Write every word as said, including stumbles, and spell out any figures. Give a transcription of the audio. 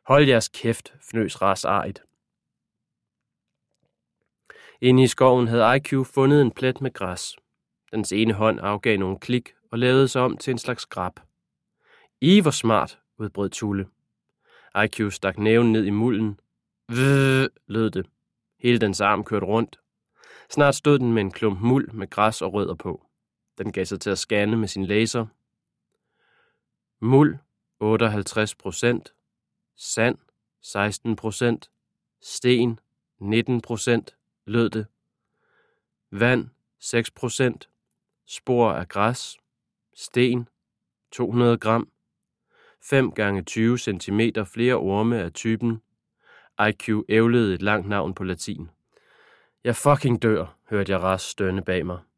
Hold jeres kæft, fnøs Ras arigt. Inde i skoven havde I Q fundet en plet med græs. Dens ene hånd afgav nogle klik og lavede sig om til en slags grab. I hvor smart, udbrød Tulle. I Q stak næven ned i mulden. Vøh, lød det. Hele dens arm kørte rundt. Snart stod den med en klump muld med græs og rødder på. Den gav sig til at scanne med sin laser. Muld otteoghalvtreds procent, sand seksten procent, sten nitten procent, lød det. Vand seks procent, spor af græs, sten to hundrede gram, fem gange tyve centimeter flere orme af typen. I Q ævlede et langt navn på latin. Jeg fucking dør, hørte jeg Ras stønne bag mig.